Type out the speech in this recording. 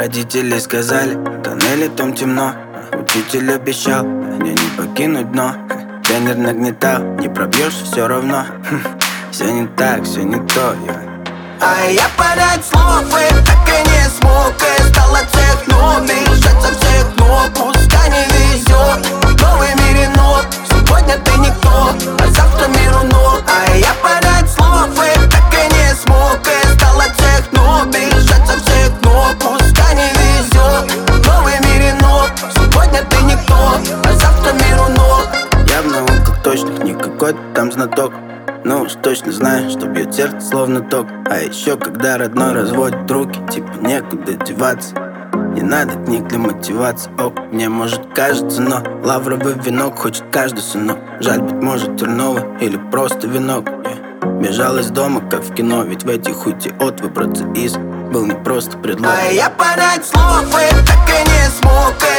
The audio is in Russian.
Родители сказали, в тоннеле там темно. Учитель обещал мне не покинуть дно. Тренер нагнетал, не пробьешься все равно. Все не так, все не то, а я понять слов и так и не смог. И стал от всех ног, бежать со всех ног. Пускай не везет, в новом мире ног. Сегодня ты никто, а завтра миру ног. А я понять слов и так и не смог. И стал от всех ног, бежать со всех ног. Пускай не везет, в новом мире ног. Сегодня ты никто, а завтра миру ног. Я в науках точных не какой-то там знаток, но уж точно знаю, что бьет сердце словно ток. А еще когда родной разводит руки, типа некуда деваться. Не надо книг для мотивации, мне может кажется, но лавровый венок хочет каждый сынок. Жаль, быть может терновый или просто венок. Бежал из дома, как в кино, ведь в этих утиот выбраться из был не просто предлог. А я понять слов и так и не смог.